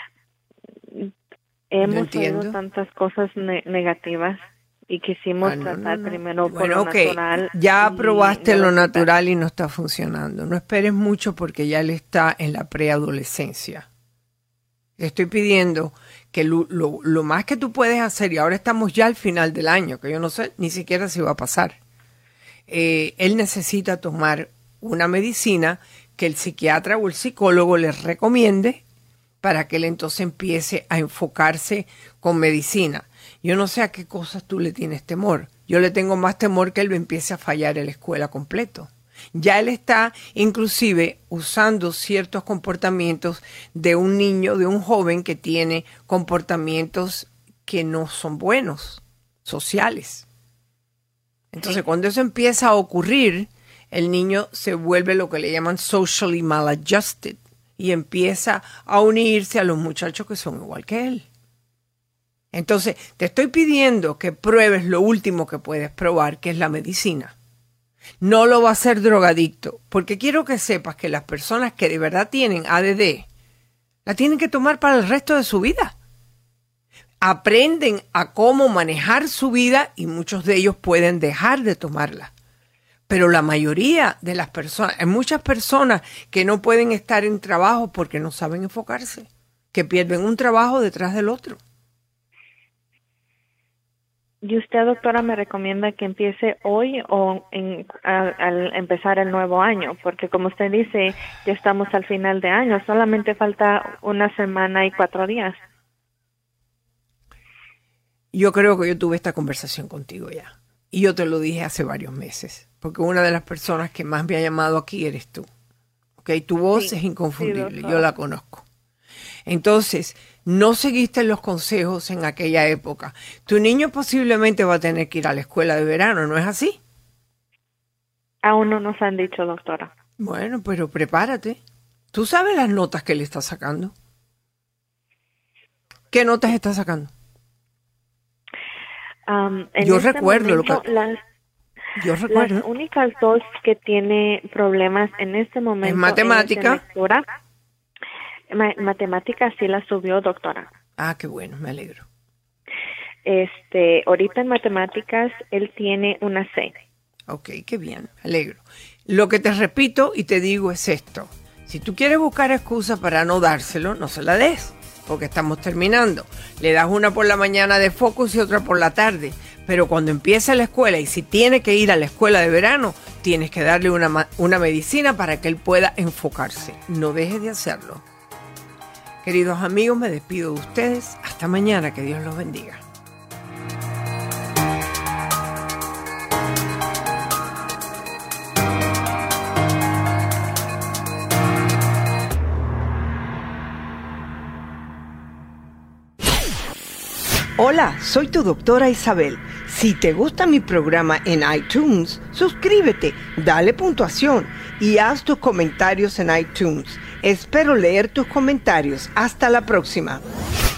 hemos oído tantas cosas negativas y quisimos tratar primero por lo natural.
Ya probaste lo natural y no está funcionando. No esperes mucho porque ya él está en la preadolescencia. Le estoy pidiendo que lo más que tú puedes hacer, y ahora estamos ya al final del año, que yo no sé ni siquiera si va a pasar. Él necesita tomar una medicina que el psiquiatra o el psicólogo les recomiende para que él entonces empiece a enfocarse con medicina. Yo no sé a qué cosas tú le tienes temor. Yo le tengo más temor que él empiece a fallar en la escuela completo. Ya él está inclusive usando ciertos comportamientos de un niño, de un joven que tiene comportamientos que no son buenos, sociales. Entonces, cuando eso empieza a ocurrir, el niño se vuelve lo que le llaman socially maladjusted y empieza a unirse a los muchachos que son igual que él. Entonces, te estoy pidiendo que pruebes lo último que puedes probar, que es la medicina. No lo va a hacer drogadicto, porque quiero que sepas que las personas que de verdad tienen ADD, la tienen que tomar para el resto de su vida. Aprenden a cómo manejar su vida y muchos de ellos pueden dejar de tomarla. Pero la mayoría de las personas, hay muchas personas que no pueden estar en trabajo porque no saben enfocarse, que pierden un trabajo detrás del otro.
¿Y usted, doctora, me recomienda que empiece hoy o al empezar el nuevo año? Porque como usted dice, ya estamos al final de año, solamente falta una semana y 4 días.
Yo creo que yo tuve esta conversación contigo ya. Y yo te lo dije hace varios meses. Porque una de las personas que más me ha llamado aquí eres tú. ¿Okay? Tu voz es inconfundible, yo la conozco. Entonces, no seguiste los consejos en aquella época. Tu niño posiblemente va a tener que ir a la escuela de verano, ¿no es así?
Aún no nos han dicho, doctora.
Bueno, pero prepárate. ¿Tú sabes las notas que le está sacando? ¿Qué notas está sacando? Yo recuerdo lo que...
Las únicas dos que tiene problemas en este momento
es matemática.
Matemática sí la subió, doctora.
Ah, qué bueno, me alegro.
Ahorita en matemáticas él tiene una C.
Ok, qué bien, me alegro. Lo que te repito y te digo es esto. Si tú quieres buscar excusa para no dárselo, no se la des, porque estamos terminando. Le das una por la mañana de Focus y otra por la tarde. Pero cuando empiece la escuela y si tiene que ir a la escuela de verano, tienes que darle una medicina para que él pueda enfocarse. No dejes de hacerlo. Queridos amigos, me despido de ustedes. Hasta mañana, que Dios los bendiga. Hola, soy tu doctora Isabel. Si te gusta mi programa en iTunes, suscríbete, dale puntuación y haz tus comentarios en iTunes. Espero leer tus comentarios. Hasta la próxima.